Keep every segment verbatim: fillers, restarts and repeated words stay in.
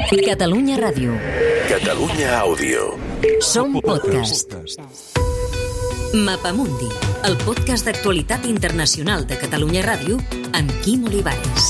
Catalunya Ràdio. Catalunya Àudio. Som podcast. Mapamundi, el podcast d'actualitat internacional de Catalunya Ràdio amb Quim Olivares.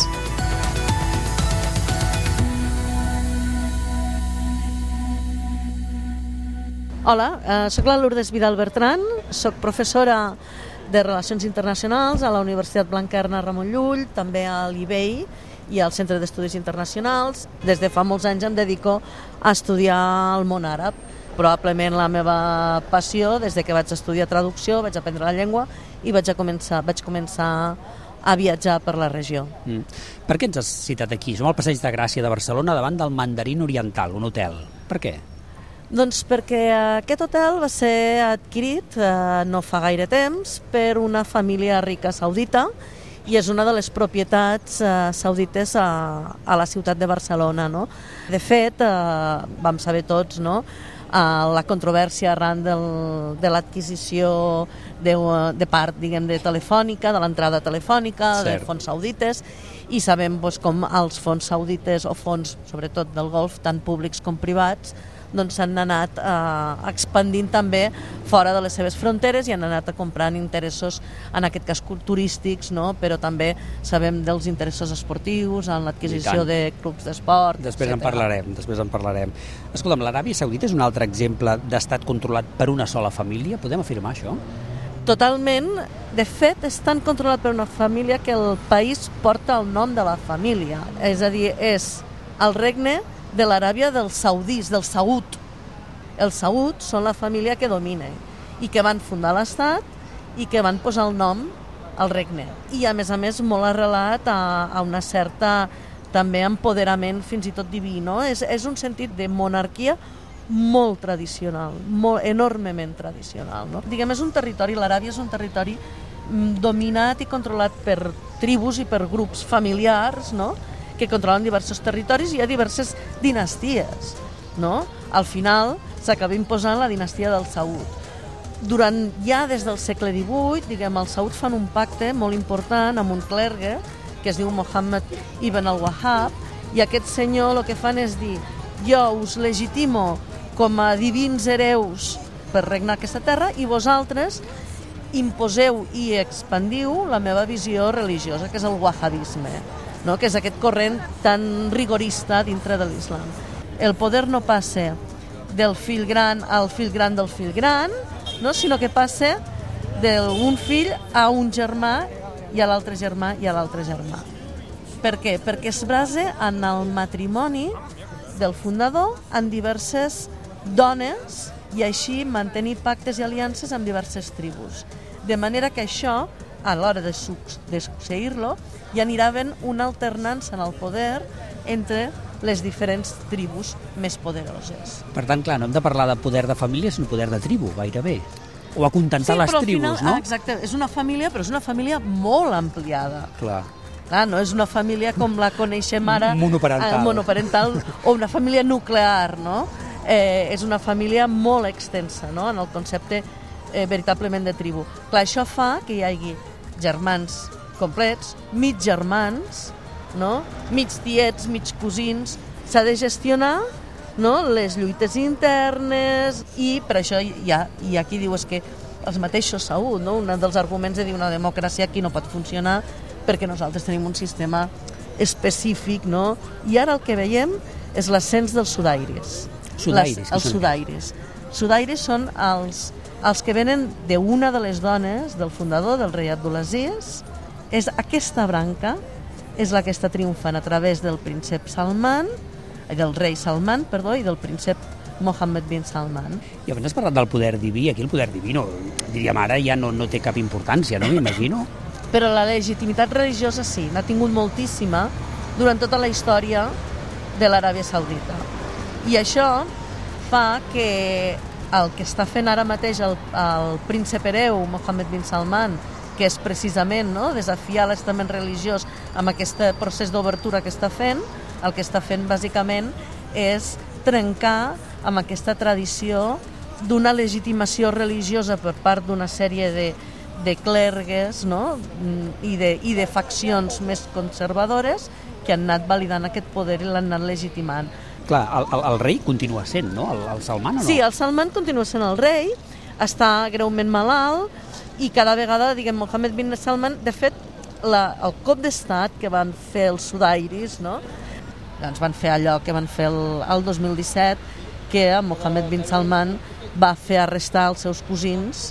Hola, eh, soc la Lourdes Vidal Bertran, soc professora de Relacions Internacionals a la Universitat Blanquerna Ramon Llull, també a l'I B I i al Centre d'Estudis Internacionals. Des de fa molts anys em dedico a estudiar el món àrab. Probablement la meva passió, des de que vaig estudiar traducció, vaig aprendre la llengua i vaig, a començar, vaig començar a viatjar per la regió. Mm. Per què ens has citat aquí? Som al Passeig de Gràcia de Barcelona davant del Mandarín Oriental, un hotel. Per què? Doncs perquè aquest hotel va ser adquirit eh, no fa gaire temps per una família rica saudita i és una de les propietats eh, saudites a, a la ciutat de Barcelona, no? De fet, eh, vam saber tots, no?, eh, la controvèrsia arran del, de l'adquisició de, de part, diguem, de telefònica, de l'entrada telefònica, Cert. de fons saudites, i sabem doncs, com els fons saudites o fons, sobretot del Golf, tant públics com privats, doncs s'han anat eh, expandint també fora de les seves fronteres i han anat comprant interessos, en aquest cas turístics, no? Però també sabem dels interessos esportius, en l'adquisició de clubs d'esport, Després etcètera. en parlarem, després en parlarem. Escolta'm, l'Aràbia Saudita és un altre exemple d'estat controlat per una sola família? Podem afirmar això? Totalment. De fet, és tan controlat per una família que el país porta el nom de la família. És a dir, és el regne de l'Aràbia dels saudis, del Saud. Els Saud són la família que domina i que van fundar l'estat i que van posar el nom al regne. I a més a més molt arrelat a, a una certa també empoderament fins i tot diví, no? És, és un sentit de monarquia molt tradicional, molt, enormement tradicional, no? Diguem, és un territori, l'Aràbia és un territori dominat i controlat per tribus i per grups familiars, no?, que controlen diversos territoris i hi ha diverses dinasties, no? Al final s'acaba imposant la dinastia del Saud. Durant, ja des del segle divuit, diguem, els Saud fan un pacte molt important amb un clergue que es diu Mohammed ibn al-Wahhab, i aquest senyor el que fan és dir: jo us legitimo com a divins hereus per regnar aquesta terra i vosaltres imposeu i expandiu la meva visió religiosa, que és el wahhabisme, no? Que és aquest corrent tan rigorista dintre de l'islam. El poder no passa del fill gran al fill gran del fill gran, no? Sinó que passa d'un fill a un germà i a l'altre germà i a l'altre germà. Per què? Perquè es basa en el matrimoni del fundador amb diverses dones i així mantenir pactes i aliances amb diverses tribus. De manera que això, a l'hora de, de succeir-lo, hi anirà havent una alternança en el poder entre les diferents tribus més poderoses. Per tant, clar, no hem de parlar de poder de família, sinó poder de tribu, gairebé. O acontentar sí, les tribus, final, no? Exacte, és una família, però és una família molt ampliada. Clar. Clar, no és una família com la coneixem ara, monoparental, eh, monoparental o una família nuclear, no? Eh, és una família molt extensa, no?, en el concepte eh, veritablement de tribu. Clar, això fa que hi hagi germans complets, mig germans, no?, mig tiets, mig cosins. S'ha de gestionar, no?, les lluites internes, i per això hi ha, hi ha qui diu és que els mateixos Saud, no?, un dels arguments de dir una democràcia aquí no pot funcionar perquè nosaltres tenim un sistema específic, no?, i ara el que veiem és l'ascens dels sudairis. Sudairis? Les, els sudairis. Sudairis són els, els que venen d'una de les dones del fundador, del rei Abdulaziz. És aquesta branca és la que està triomfant a través del príncep Salman, del rei Salman, perdó, i del príncep Mohammed bin Salman. I abans has parlat del poder diví, aquí el poder diví, no, diríem ara, ja no, no té cap importància, no m'imagino? Però la legitimitat religiosa sí, n'ha tingut moltíssima durant tota la història de l'Aràbia Saudita. I això fa que el que està fent ara mateix el, el príncep hereu Mohammed bin Salman, que és precisament, no?, desafiar l'estament religiós amb aquest procés d'obertura que està fent, el que està fent bàsicament és trencar amb aquesta tradició d'una legitimació religiosa per part d'una sèrie de, de clergues, no?, i de, i de faccions més conservadores que han anat validant aquest poder i l'han anat legitimant. Clar, el, el, el rei continua sent, no? El, el Salman o no? Sí, el Salman continua sent el rei, està greument malalt, i cada vegada, diguem, Mohammed bin Salman, de fet, la, el cop d'estat que van fer els sudairis, no? Doncs van fer allò que van fer el, el dos mil disset, que Mohammed bin Salman va fer arrestar els seus cosins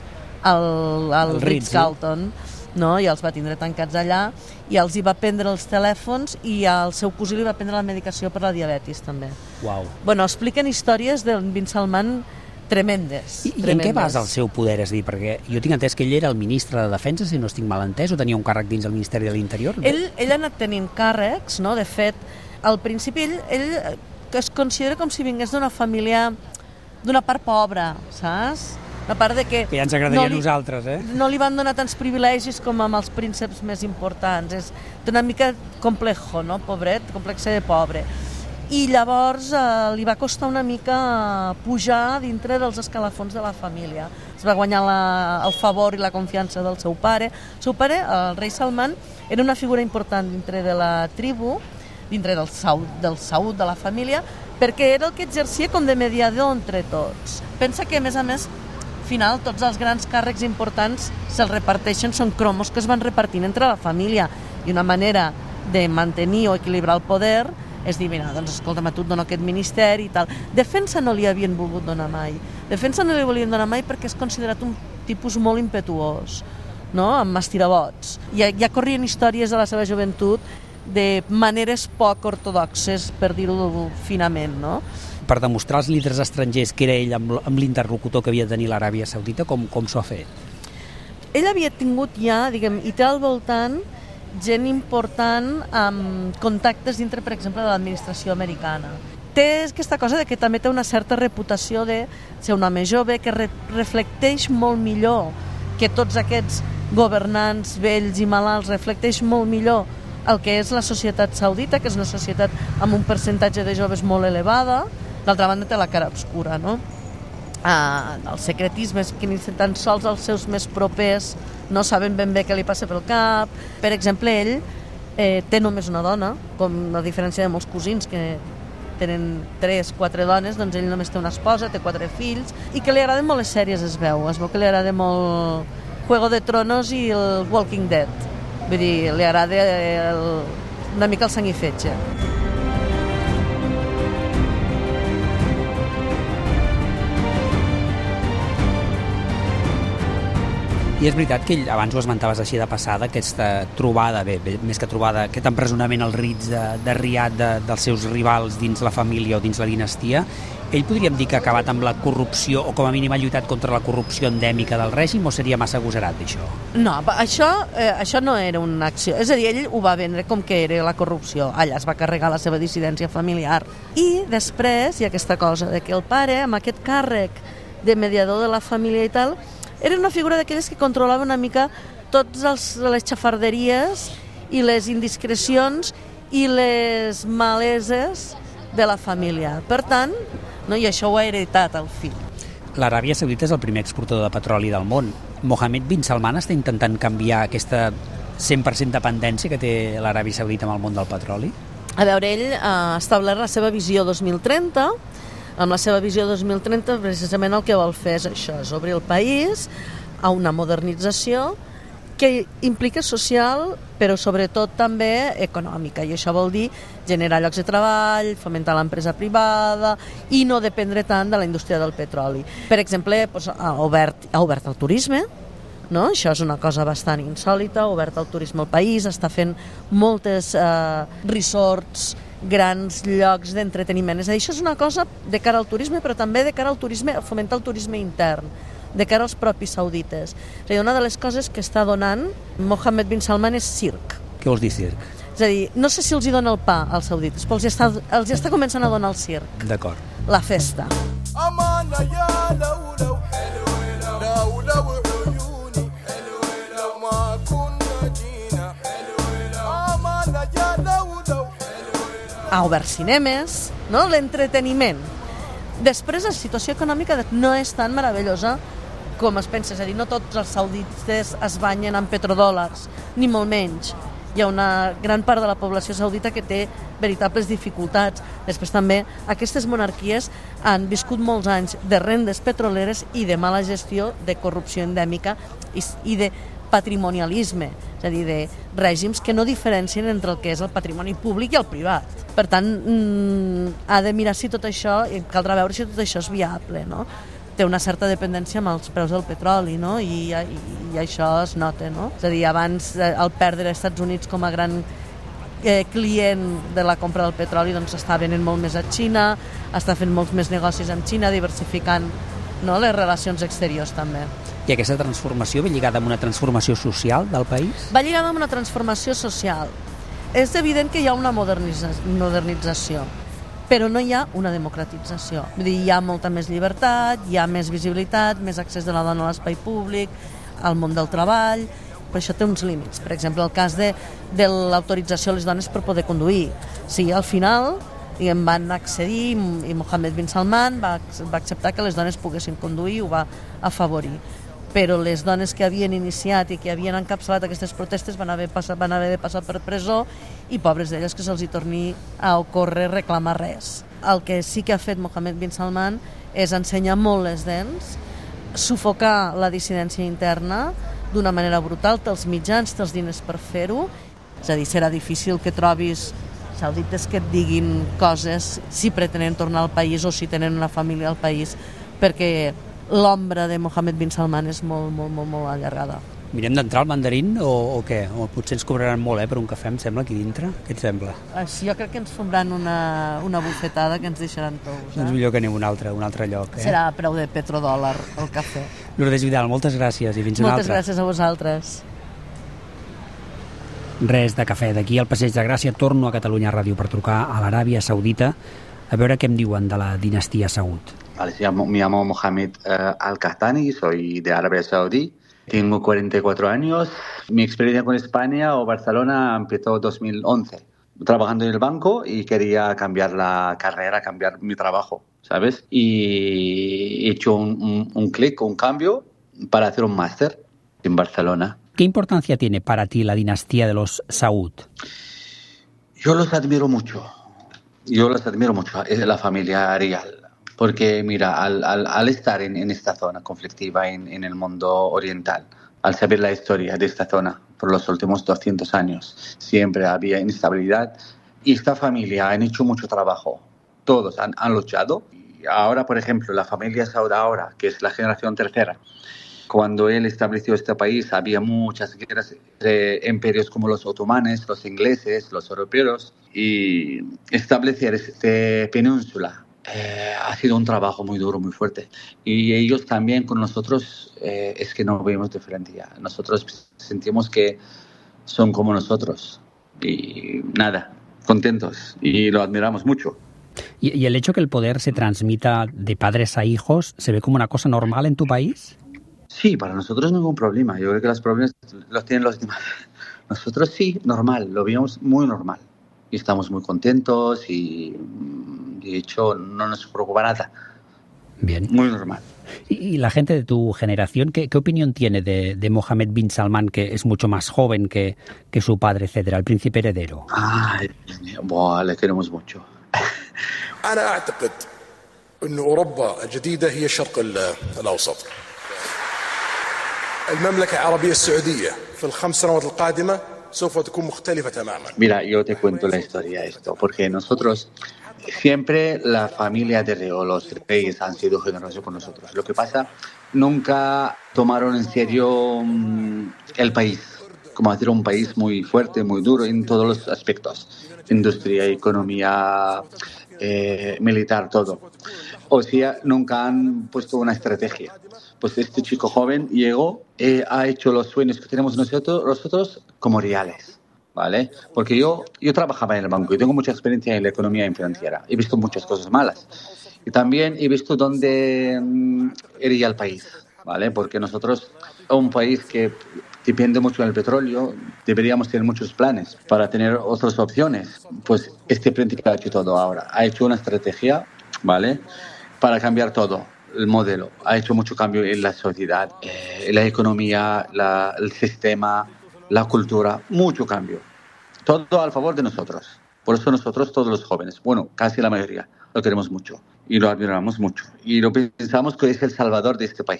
al, al Ritz-Carlton, no? I els va tindre tancats allà, i els hi va prendre els telèfons, i al seu cosí li va prendre la medicació per la diabetis, també. Uau. Bueno, expliquen històries del bin Salman tremendes. I, i tremendes. en què basa el seu poder? És dir, perquè jo tinc entès que ell era el ministre de Defensa, si no estic mal entès, o tenia un càrrec dins el Ministeri de l'Interior? Ell, ell ha anat tenint càrrecs, no? De fet, al principi ell, ell que es considera com si vingués d'una família, d'una part pobra, saps? Una part de que... Que ja ens agradaria no li, a nosaltres, eh? No li van donar tants privilegis com amb els prínceps més importants. És una mica complejo, no? Pobret, complexe de pobre. I llavors eh, li va costar una mica pujar dintre dels escalafons de la família. Es va guanyar la, el favor i la confiança del seu pare. El seu pare, el rei Salman, era una figura important dintre de la tribu, dintre del saud, del saud de la família, perquè era el que exercia com de mediador entre tots. Pensa que, a més a més, al final, tots els grans càrrecs importants se'ls reparteixen, són cromos que es van repartint entre la família, i una manera de mantenir o equilibrar el poder és dir, mira, doncs escolta'm, a tu et dono aquest ministeri i tal. Defensa no li havien volgut donar mai. Defensa no li volien donar mai perquè és considerat un tipus molt impetuós, no? Amb estirabots. Ja, ja corrien històries de la seva joventut de maneres poc ortodoxes, per dir-ho finament, no? Per demostrar als líders estrangers que era ell amb, amb l'interlocutor que havia de tenir l'Aràbia Saudita, com, com s'ho ha fet? Ell havia tingut ja, diguem, i té al voltant gent important amb contactes dintre, per exemple, de l'administració americana. Té aquesta cosa de que també té una certa reputació de ser un home jove que re reflecteix molt millor que tots aquests governants vells i malalts, reflecteix molt millor el que és la societat saudita, que és una societat amb un percentatge de joves molt elevada. D'altra banda té la cara obscura, no? Ah, el secretisme és que ni tan sols els seus més propers no saben ben bé què li passa pel cap. Per exemple, ell eh, té només una dona, com a diferència de molts cosins que tenen tres, quatre dones, doncs ell només té una esposa, té quatre fills, i que li agraden molt les sèries, es veu. Es veu que li agrada molt Juego de Tronos i el Walking Dead. Vull dir, li agrada el, una mica el sang i fetge. I és veritat que ell, abans ho esmentaves així de passada, aquesta trobada, bé, bé més que trobada, aquest empresonament al Ritz de, de Riad de, dels seus rivals dins la família o dins la dinastia, ell podríem dir que ha acabat amb la corrupció, o com a mínim ha lluitat contra la corrupció endèmica del règim, o seria massa agosarat, això? No, això, eh, això no era una acció. És a dir, ell ho va vendre com que era la corrupció. Allà es va carregar la seva dissidència familiar. I després hi ha aquesta cosa de que el pare, amb aquest càrrec de mediador de la família i tal, era una figura d'aquelles que controlava una mica totes les xafarderies i les indiscrecions i les maleses de la família. Per tant, no, i això ho ha heretat el fill. L'Aràbia Saudita és el primer exportador de petroli del món. Mohammed bin Salman està intentant canviar aquesta cent per cent dependència que té l'Aràbia Saudita amb el món del petroli? A veure, ell ha establert la seva visió dos mil trenta. Amb la seva visió dos mil trenta, precisament el que vol fer és això, és obrir el país a una modernització que implica social, però sobretot també econòmica, i això vol dir generar llocs de treball, fomentar l'empresa privada i no dependre tant de la indústria del petroli. Per exemple, doncs, ha, obert, ha obert el turisme, no? Això és una cosa bastant insòlita, ha obert el turisme al país, està fent moltes eh, resorts, grans llocs d'entreteniment. És a dir, això és una cosa de cara al turisme, però també de cara al turisme, a fomentar el turisme intern, de cara als propis saudites. És a dir, una de les coses que està donant Mohammed bin Salman és circ. Què vols dir circ? És a dir, no sé si els hi dona el pa als saudites, però els hi està, els hi està començant a donar el circ. D'acord. La festa. Ha obert cinemes, no? L'entreteniment. Després, la situació econòmica no és tan meravellosa com es pensa. És a dir, no tots els saudites es banyen amb petrodòlars, ni molt menys. hi ha una gran part de la població saudita que té veritables dificultats. Després també aquestes monarquies han viscut molts anys de rendes petroleres i de mala gestió, de corrupció endèmica i, i de patrimonialisme, és a dir, de règims que no diferencien entre el que és el patrimoni públic i el privat. Per tant, mmm, ha de mirar si tot això, i caldrà veure si tot això és viable, no? Té una certa dependència amb els preus del petroli, no? I, i, i això es nota, no? És a dir, abans, al perdre els Estats Units com a gran eh, client de la compra del petroli, doncs està venent molt més a Xina, està fent molts més negocis amb Xina, diversificant, no, les relacions exteriors també. I aquesta transformació ve lligada amb una transformació social del país? Va lligada amb una transformació social. És evident que hi ha una modernitza- modernització, però no hi ha una democratització. Vull dir, hi ha molta més llibertat, hi ha més visibilitat, més accés de la dona a l'espai públic, al món del treball, però això té uns límits. Per exemple, el cas de, de l'autorització a les dones per poder conduir. Sí, al final diguem, van accedir i Mohammed bin Salman va, va acceptar que les dones poguessin conduir i ho va afavorir. Però les dones que havien iniciat i que havien encapçalat aquestes protestes van haver, passat, van haver de passar per presó i pobres d'elles que se'ls hi torni a ocórrer reclamar res. El que sí que ha fet Mohammed bin Salman és ensenyar molt les dents, sufocar la dissidència interna d'una manera brutal, té els mitjans, té els diners per fer-ho. És a dir, serà difícil que trobis saudites que et diguin coses si pretenen tornar al país o si tenen una família al país, perquè l'ombra de Mohammed bin Salman és molt, molt, molt, molt allargada. Mirem d'entrar al mandarín o, o què? O potser ens cobraran molt, eh, per un cafè, em sembla, aquí dintre. Què et sembla? Així, jo crec que ens fomran una, una bufetada que ens deixaran tous. Eh? Doncs millor que anem a un altre, un altre lloc. Eh? Serà a preu de petrodòlar el cafè. Lourdes Vidal, moltes gràcies i fins una Moltes altra. gràcies a vosaltres. Res de cafè. D'aquí al Passeig de Gràcia torno a Catalunya Ràdio per trucar a l'Aràbia Saudita a veure què em diuen de la dinastia Saud. Vale, me llamo Mohamed uh, Al-Qahtani, soy de Arabia Saudí, tengo cuarenta y cuatro años. Mi experiencia con España o Barcelona empezó en dos mil once, trabajando en el banco y quería cambiar la carrera, cambiar mi trabajo, ¿sabes? Y he hecho un, un, un clic, un cambio para hacer un máster en Barcelona. ¿Qué importancia tiene para ti la dinastía de los Saud? Yo los admiro mucho, yo los admiro mucho, es la familia real. Porque, mira, al, al, al estar en, en esta zona conflictiva en, en el mundo oriental, al saber la historia de esta zona por los últimos doscientos años, siempre había inestabilidad y esta familia han hecho mucho trabajo. Todos han, han luchado. Y ahora, por ejemplo, la familia Saud ahora, que es la generación tercera, cuando él estableció este país había muchas guerras de imperios como los otomanes, los ingleses, los europeos, y establecer esta península Eh, ha sido un trabajo muy duro, muy fuerte. Y ellos también con nosotros eh, es que no vemos diferencia. Nosotros sentimos que son como nosotros. Y nada, contentos. Y lo admiramos mucho. ¿Y, y el hecho que el poder se transmita de padres a hijos se ve como una cosa normal en tu país? Sí, para nosotros ningún problema. Yo creo que los problemas los tienen los demás. Nosotros sí, normal. Lo vemos muy normal. Y estamos muy contentos y... de hecho, no nos preocupa nada. Bien. Muy normal. Y, y la gente de tu generación, ¿qué, qué opinión tiene de, de Mohammed bin Salman, que es mucho más joven que, que su padre, etcétera, el príncipe heredero? Ay, buah, le queremos mucho. أنا أعتقد أن أوروبا الجديدة هي الشرق الأوسط. المملكة العربية السعودية في الخمس سنوات القادمة سوف تكون مختلفة تماما. Mira, yo te cuento la historia de esto, porque nosotros siempre la familia de Rey o los reyes han sido generosos con nosotros. Lo que pasa, nunca tomaron en serio um, el país, como decir, un país muy fuerte, muy duro en todos los aspectos, industria, economía, eh, militar, todo. O sea, nunca han puesto una estrategia. Pues este chico joven llegó, eh, ha hecho los sueños que tenemos nosotros, nosotros como reales, ¿vale? Porque yo, yo trabajaba en el banco y tengo mucha experiencia en la economía financiera. He visto muchas cosas malas. Y también he visto dónde um, iría el país, ¿vale? Porque nosotros, un país que depende mucho del petróleo, deberíamos tener muchos planes para tener otras opciones. Pues este príncipe ha hecho todo ahora. Ha hecho una estrategia, ¿vale? Para cambiar todo. El modelo ha hecho mucho cambio en la sociedad, eh, la economía, la, el sistema, la cultura, mucho cambio. todo a favor de nosotros. Por eso nosotros, todos los jóvenes, bueno, casi la mayoría, lo queremos mucho y lo admiramos mucho. Y lo pensamos que es el salvador de este país.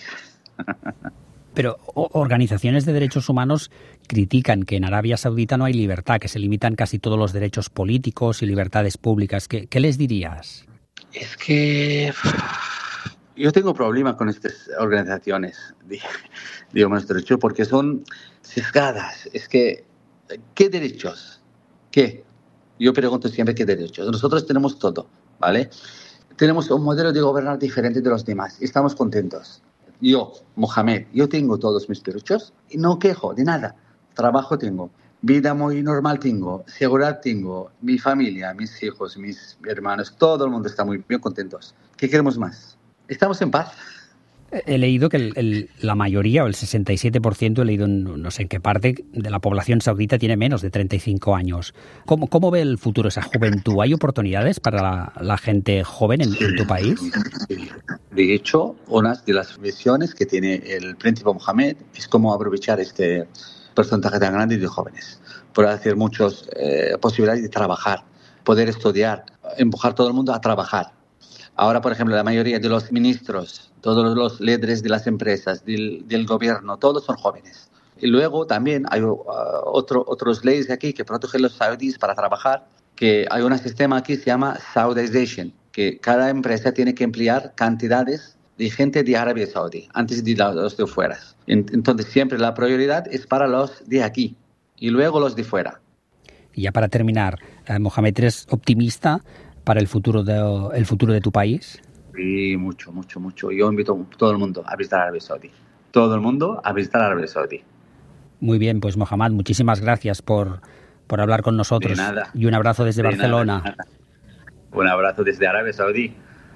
Pero organizaciones de derechos humanos critican que en Arabia Saudita no hay libertad, que se limitan casi todos los derechos políticos y libertades públicas. ¿Qué, qué les dirías? Es que yo tengo problemas con estas organizaciones, digamos, derechos, porque son sesgadas. Es que, ¿qué derechos? ¿Qué? Yo pregunto siempre qué derechos. Nosotros tenemos todo, ¿vale? Tenemos un modelo de gobernar diferente de los demás. Estamos contentos. Yo, Mohamed, yo tengo todos mis derechos y no quejo de nada. Trabajo tengo, vida muy normal tengo, seguridad tengo, mi familia, mis hijos, mis hermanos, todo el mundo está muy bien contentos. ¿Qué queremos más? Estamos en paz. He leído que el, el, la mayoría, o el sesenta y siete por ciento, he leído en no sé en qué parte, de la población saudita tiene menos de treinta y cinco años. ¿Cómo, cómo ve el futuro esa juventud? ¿Hay oportunidades para la, la gente joven en, sí, en tu país? Sí. De hecho, una de las visiones que tiene el príncipe Mohamed es cómo aprovechar este porcentaje tan grande de jóvenes para hacer muchas eh, posibilidades de trabajar, poder estudiar, empujar a todo el mundo a trabajar. Ahora, por ejemplo, la mayoría de los ministros, todos los líderes de las empresas, del, del gobierno, todos son jóvenes. Y luego también hay uh, otro, otros leyes aquí que protegen a los saudíes para trabajar, que hay un sistema aquí que se llama Saudization, que cada empresa tiene que emplear cantidades de gente de Arabia Saudí antes de los de fuera. Entonces, siempre la prioridad es para los de aquí y luego los de fuera. Y ya para terminar, eh, Mohamed, ¿eres optimista para el futuro de, el futuro de tu país? Sí, mucho, mucho, mucho. Yo invito a todo el mundo a visitar Arabia Saudí. Todo el mundo a visitar Arabia Saudí. Muy bien, pues Mohamed, muchísimas gracias por, por hablar con nosotros. De nada. Y un abrazo desde de Barcelona. Nada, nada. Un abrazo desde Aràbia Saudí.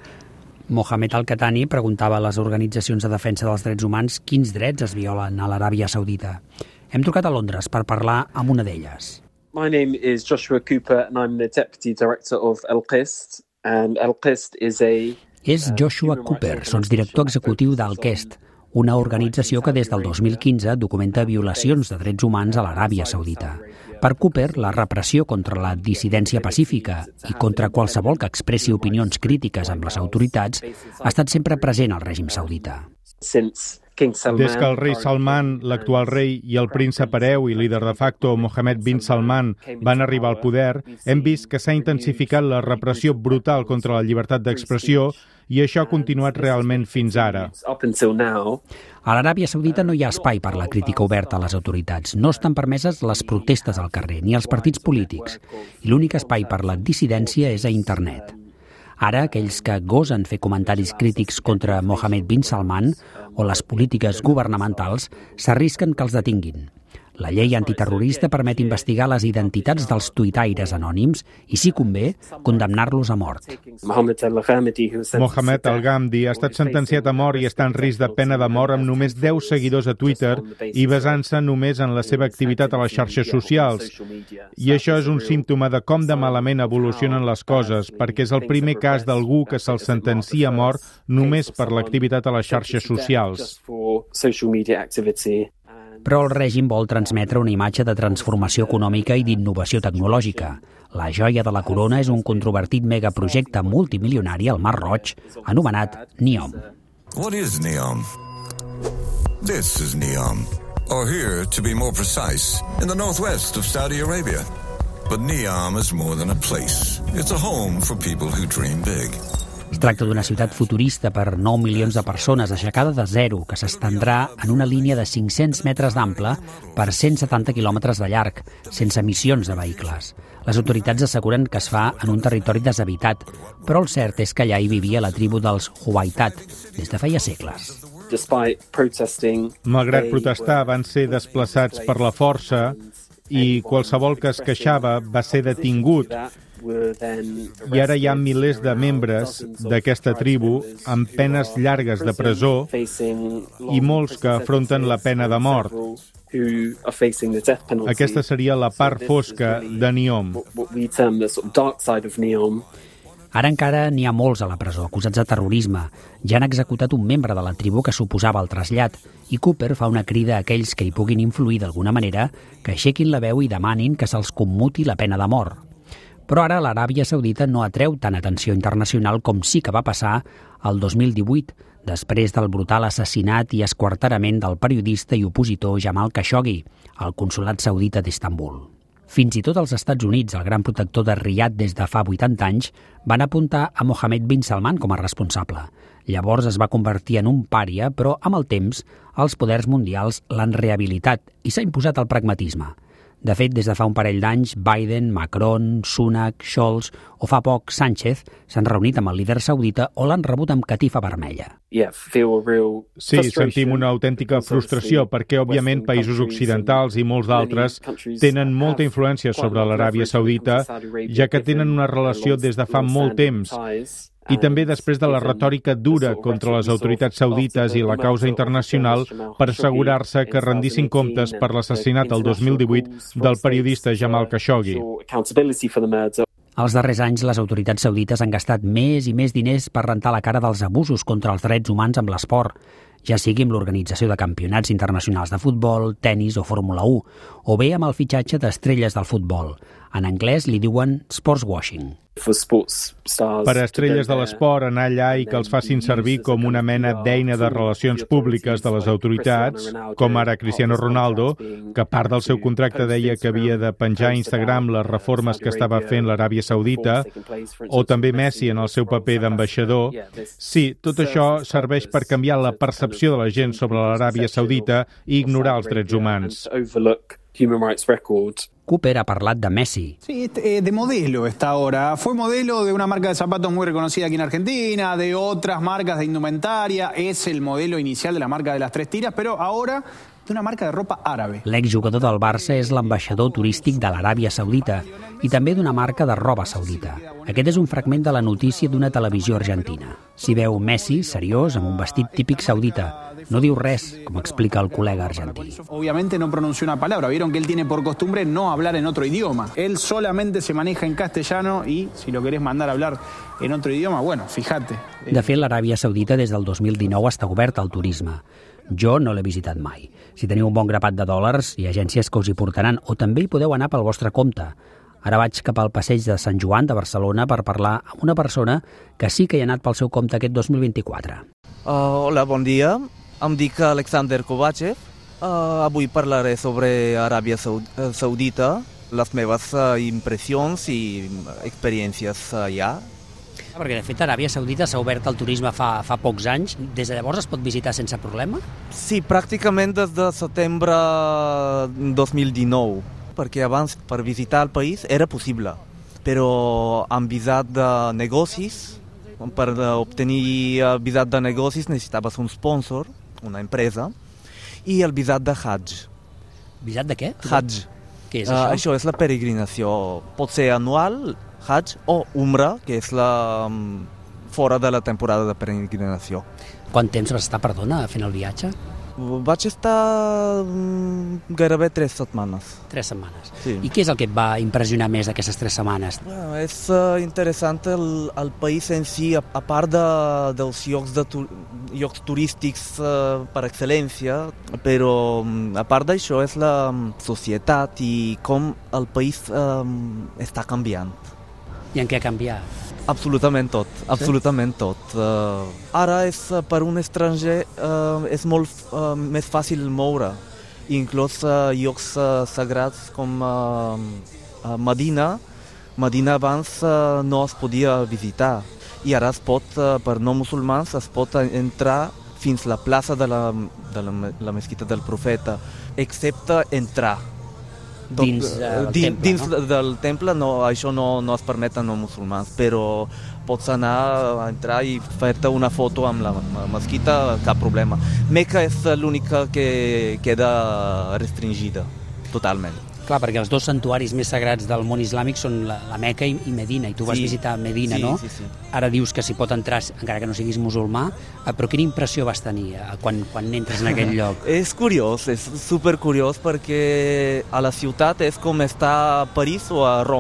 Mohamed Al-Qahtani preguntava a les organitzacions de defensa dels drets humans quins drets es violen a l'Aràbia Saudita. Hem trucat a Londres per parlar amb una d'elles. My name is Joshua Cooper and I'm the Deputy Director of Al-Qist. And Al-Qist is a... És Joshua Cooper, sotsdirector executiu d'Al-Qist, una organització que des del dos mil quinze documenta violacions de drets humans a l'Aràbia Saudita. Per Cooper, la repressió contra la dissidència pacífica i contra qualsevol que expressi opinions crítiques amb les autoritats ha estat sempre present al règim saudita. Des que el rei Salman, l'actual rei, i el príncep hereu i líder de facto Mohammed bin Salman van arribar al poder, hem vist que s'ha intensificat la repressió brutal contra la llibertat d'expressió i això ha continuat realment fins ara. A l'Aràbia Saudita no hi ha espai per la crítica oberta a les autoritats. No estan permeses les protestes al carrer, ni els partits polítics. I l'únic espai per la dissidència és a internet. Ara, aquells que gosen fer comentaris crítics contra Mohammed bin Salman o les polítiques governamentals s'arrisquen que els detinguin. La llei antiterrorista permet investigar les identitats dels tuitaires anònims i, si convé, condemnar-los a mort. Mohamed Al-Ghamdi ha estat sentenciat a mort i està en risc de pena de mort amb només deu seguidors a Twitter i basant-se només en la seva activitat a les xarxes socials. I això és un símptoma de com de malament evolucionen les coses, perquè és el primer cas d'algú que se'l sentencia a mort només per l'activitat a les xarxes socials. Però el règim vol transmetre una imatge de transformació econòmica i d'innovació tecnològica. La joia de la corona és un controvertit megaprojecte multimilionari al Mar Roig, anomenat NEOM. What is NEOM? This is NEOM, or here, to be more precise, in the northwest of Saudi Arabia. But NEOM is more than a place. It's a home for people who dream big. Es tracta d'una ciutat futurista per nou milions de persones, aixecada de zero, que s'estendrà en una línia de cinc-cents metres d'ample per cent setanta quilòmetres de llarg, sense emissions de vehicles. Les autoritats asseguren que es fa en un territori deshabitat, però el cert és que allà hi vivia la tribu dels Huwaitat des de feia segles. Malgrat protestar, van ser desplaçats per la força i qualsevol que es queixava va ser detingut. I ara hi ha milers de membres d'aquesta tribu amb penes llargues de presó i molts que afronten la pena de mort. Aquesta seria la part fosca de NEOM. Ara encara n'hi ha molts a la presó, acusats de terrorisme. Ja han executat un membre de la tribu que suposava el trasllat i Cooper fa una crida a aquells que hi puguin influir d'alguna manera que aixequin la veu i demanin que se'ls commuti la pena de mort. Però ara l'Aràbia Saudita no atreu tant atenció internacional com sí que va passar el dos mil divuit, després del brutal assassinat i esquarterament del periodista i opositor Jamal Khashoggi al consolat saudita d'Istanbul. Fins i tot els Estats Units, el gran protector de Riyadh des de fa vuitanta anys, van apuntar a Mohammed bin Salman com a responsable. Llavors es va convertir en un pària, però amb el temps els poders mundials l'han rehabilitat i s'ha imposat el pragmatisme. De fet, des de fa un parell d'anys, Biden, Macron, Sunak, Scholz o fa poc Sánchez s'han reunit amb el líder saudita o l'han rebut amb catifa vermella. Sí, sentim una autèntica frustració perquè, òbviament, països occidentals i molts d'altres tenen molta influència sobre l'Aràbia Saudita, ja que tenen una relació des de fa molt temps. I també després de la retòrica dura contra les autoritats saudites i la causa internacional per assegurar-se que rendissin comptes per l'assassinat el dos mil divuit del periodista Jamal Khashoggi. Els darrers anys, les autoritats saudites han gastat més i més diners per rentar la cara dels abusos contra els drets humans amb l'esport, ja sigui amb l'organització de campionats internacionals de futbol, tennis o Fórmula u, o bé amb el fitxatge d'estrelles del futbol. En anglès li diuen sportswashing. Per a estrelles de l'esport, anar allà i que els facin servir com una mena d'eina de relacions públiques de les autoritats, com ara Cristiano Ronaldo, que part del seu contracte deia que havia de penjar a Instagram les reformes que estava fent l'Aràbia Saudita, o també Messi en el seu paper d'ambaixador. Sí, tot això serveix per canviar la percepció de la gent sobre l'Aràbia Saudita i ignorar els drets humans. Cooper ha parlat de Messi. Sí, de modelo está ahora. Fue modelo de una marca de zapatos muy reconocida aquí en Argentina, de otras marcas de indumentaria. Es el modelo inicial de la marca de las tres tiras, pero ahora de una marca de ropa árabe. L'exjugador del Barça és l'ambaixador turístic de l'Aràbia Saudita i també d'una marca de roba saudita. Aquest és un fragment de la notícia d'una televisió argentina. S'hi veu Messi, seriós, amb un vestit típic saudita. No diu res, com explica el col·lega argentí. Obviamente no pronunció una palabra. Vieron que él tiene por costumbre no hablar en otro idioma. Él solamente se maneja en castellano y si lo querés mandar a hablar en otro idioma, bueno, fíjate. De fet, l'Aràbia Saudita des del dos mil dinou està oberta al turisme. Jo no l'he visitat mai. Si teniu un bon grapat de dòlars, hi ha agències que us hi portaran o també hi podeu anar pel vostre compte. Ara vaig cap al passeig de Sant Joan de Barcelona per parlar amb una persona que sí que hi ha anat pel seu compte aquest dos mil vint-i-quatre. Uh, hola, bon dia. Em dic Alexander Kovachev. Uh, avui parlaré sobre Aràbia Saudita, les meves uh, impressions i experiències allà. Perquè, de fet, Aràbia Saudita s'ha obert al turisme fa, fa pocs anys. Des de llavors es pot visitar sense problema? Sí, pràcticament des de setembre dos mil dinou, perquè abans per visitar el país era possible, però amb visat de negocis, per obtenir visat de negocis necessitaves un sponsor, una empresa, i el visat de Hajj. Visat de què? Hajj. Què és això? Uh, això és la peregrinació. Pot ser anual, Hajj, o Umra, que és la um, fora de la temporada de peregrinació. Quant temps vas estar, perdona, fent el viatge? Vaig estar um, gairebé tres setmanes. Tres setmanes. Sí. I què és el que et va impressionar més d'aquestes tres setmanes? Bueno, és uh, interessant el, el país en si, a, a part de, dels llocs, de tu, llocs turístics uh, per excel·lència, però um, a part d'això és la um, societat i com el país um, està canviant. I en què ha canviat? Absolutament tot, absolutament tot. Uh, ara és, per un estranger uh, és molt uh, més fàcil moure, inclús uh, llocs uh, sagrats com uh, uh, Medina. Medina abans uh, no es podia visitar i ara es pot, uh, per no musulmans, es pot entrar fins a la plaça de la, de la, la mesquita del Profeta, excepte entrar. Dins del dins, temple, dins no? del temple no, això no, no es permet a no musulmans, però pots anar a entrar i fer-te una foto amb la mesquita, cap problema. Meca és l'única que queda restringida, totalment. Clar, perquè els dos santuaris més sagrats del món islàmic són la, la Meca i, i Medina, i tu vas Sí. visitar Medina, Sí, no? sí, sí. Ara dius que s'hi pot entrar, encara que no siguis musulmà, eh, però quina impressió vas tenir eh, quan, quan entres en aquell lloc? És curiós, és supercuriós perquè a la ciutat és com estar a París o a Roma.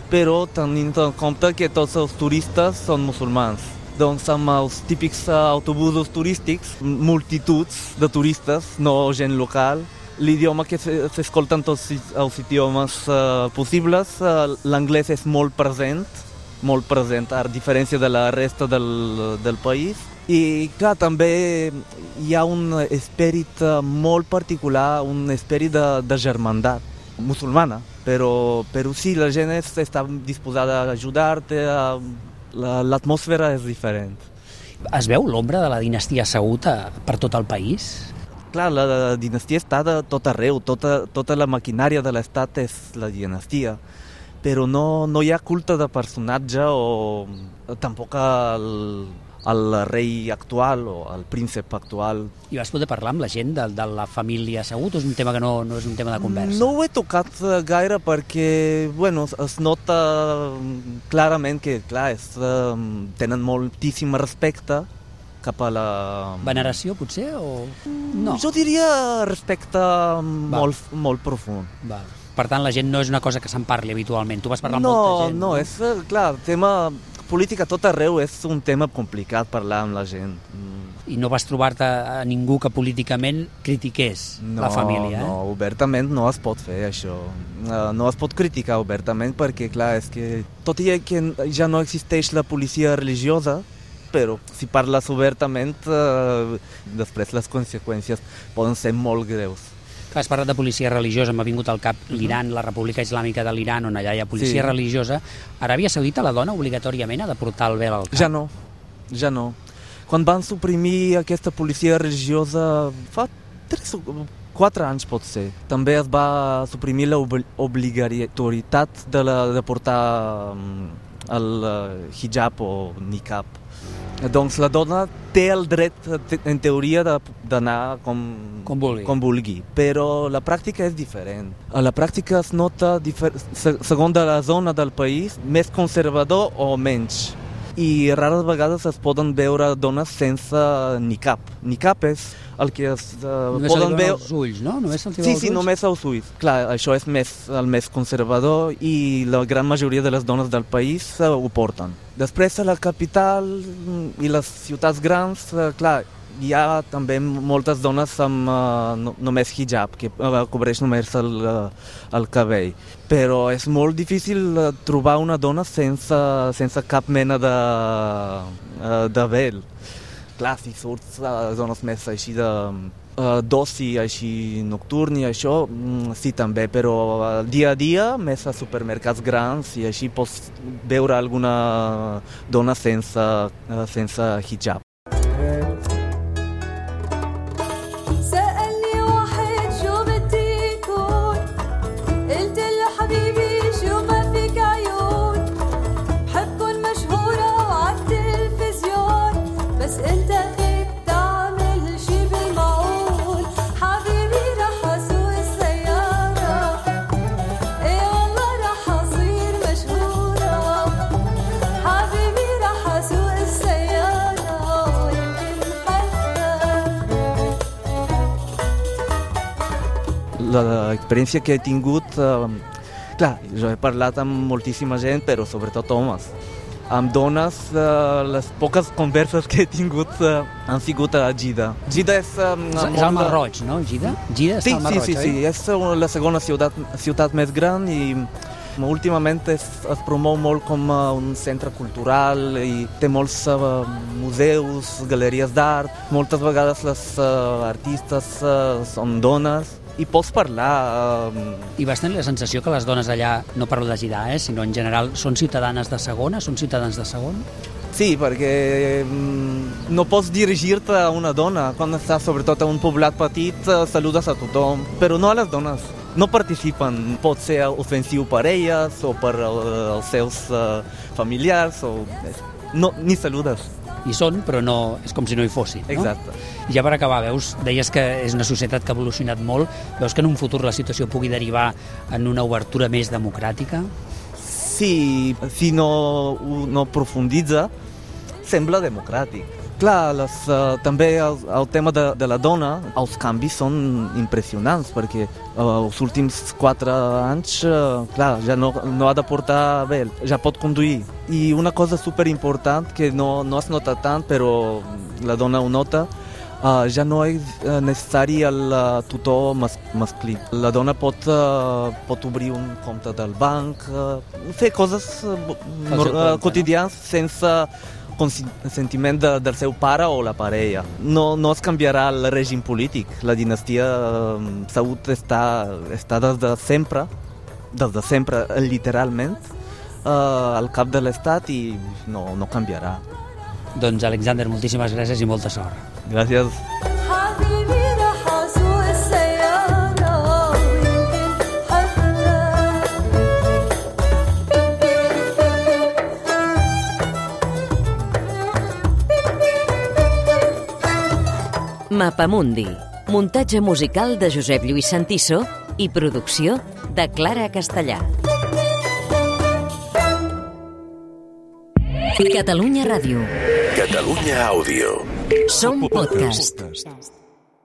però tenint en compte que tots els turistes són musulmans. Doncs amb els típics autobusos turístics, multituds de turistes, no gent local. L'idioma que s'escolten tots els idiomes uh, possibles, uh, l'anglès és molt present, molt present, a diferència de la resta del, del país. I clar, també hi ha un esperit molt particular, un esperit de, de germandat musulmana, però, però sí, la gent està disposada a ajudar-te, l'atmosfera és diferent. Es veu l'ombra de la dinastia Saud per tot el país? Clar, la dinastia està de tot arreu, tota, tota la maquinària de l'estat és la dinastia, però no, no hi ha culte de personatge o tampoc el, el rei actual o el príncep actual. I vas poder parlar amb la gent de, de la família Saud o és un tema que no, no és un tema de conversa? No ho he tocat gaire perquè bueno, es nota clarament que clar, és, tenen moltíssim respecte cap a la... Veneració, potser, o...? No. Jo diria respecte molt, molt profund. Val. Per tant, la gent no és una cosa que se'n parli habitualment. Tu vas parlar amb no, molta gent. No, no, és, clar, el tema política a tot arreu és un tema complicat parlar amb la gent. I no vas trobar-te a ningú que políticament critiqués no, la família, eh? No, obertament no es pot fer això. No es pot criticar obertament perquè, clar, és que tot i que ja no existeix la policia religiosa, però si parles obertament, eh, després les conseqüències poden ser molt greus. Has parlat de policia religiosa, m'ha vingut al cap l'Iran, la República Islàmica de l'Iran, on allà hi ha policia sí. religiosa. A Aràbia Saudita la dona obligatòriament ha de portar el vel al cap? Ja no, ja no. Quan van suprimir aquesta policia religiosa fa tres o quatre anys pot ser, també es va suprimir l'obligatorietat de, la, de portar el hijab o niqab. Doncs la dona té el dret, en teoria, d'anar com, com, vulgui. com vulgui, però la pràctica és diferent. A la pràctica es nota, segons de la zona del país, més conservador o menys. I rares vegades es poden veure dones sense niqab. Niqab és el que es uh, només poden veure... els ulls, no? Només sí, sí, ulls? només els ulls. Clar, això és més, el més conservador i la gran majoria de les dones del país uh, ho porten. Després a la capital i les ciutats grans, uh, clar, hi ha també moltes dones amb uh, no, només hijab, que uh, cobreix només el, uh, el cabell. Però és molt difícil uh, trobar una dona sense, sense cap mena de, uh, de vel. Clar, si surts a zones més així de uh, d'oci, així nocturn i això, mm, sí també, però uh, dia a dia, més a supermercats grans i així pots veure alguna dona sense, uh, sense hijab. L'experiència que he tingut, eh, clar, jo he parlat amb moltíssima gent, però sobretot homes. Amb dones, eh, les poques converses que he tingut eh, han sigut a Jeddah. Jeddah és... Eh, és, és al Mar Roig, no, Jeddah? Jeddah sí, està al Mar sí, Roig, sí, sí, és la segona ciutat, ciutat més gran i últimament es, es promou molt com un centre cultural i té molts uh, museus, galeries d'art. Moltes vegades les uh, artistes uh, són dones i pots parlar... Uh... I vas tenir la sensació que les dones allà, no parlo de Jeddah, eh, sinó en general, són ciutadanes de segona? Són ciutadans de segon? Sí, perquè mm, no pots dirigir-te a una dona. Quan estàs sobretot a un poblat petit, uh, saludes a tothom, però no a les dones. No participen, pot ser ofensiu per elles o per uh, els seus uh, familiars, o... no, ni saludes. Hi són, però no, és com si no hi fossin, no? Exacte. I ja per acabar, veus, deies que és una societat que ha evolucionat molt, veus que en un futur la situació pugui derivar en una obertura més democràtica? Sí, si no, no profunditza, sembla democràtic. Clar, les, uh, també el, el tema de, de la dona, els canvis són impressionants, perquè uh, els últims quatre anys, uh, clar, ja no, no ha de portar bé, ja pot conduir. I una cosa superimportant, que no, no es nota tant, però la dona ho nota, uh, ja no és uh, necessari el uh, tutor mas masculí. La dona pot, uh, pot obrir un compte del banc, uh, fer coses uh, uh, quotidianes sense consentiment de, del seu pare o la parella. No, no es canviarà el règim polític. La dinastia eh, Saud està, està des de sempre, des de sempre, literalment, eh, al cap de l'estat i no, no canviarà. Doncs, Alexander, moltíssimes gràcies i molta sort. Gràcies. Mapamundi, muntatge musical de Josep Lluís Santiso i producció de Clara Castellà. Catalunya Ràdio. Catalunya Àudio. Som podcast.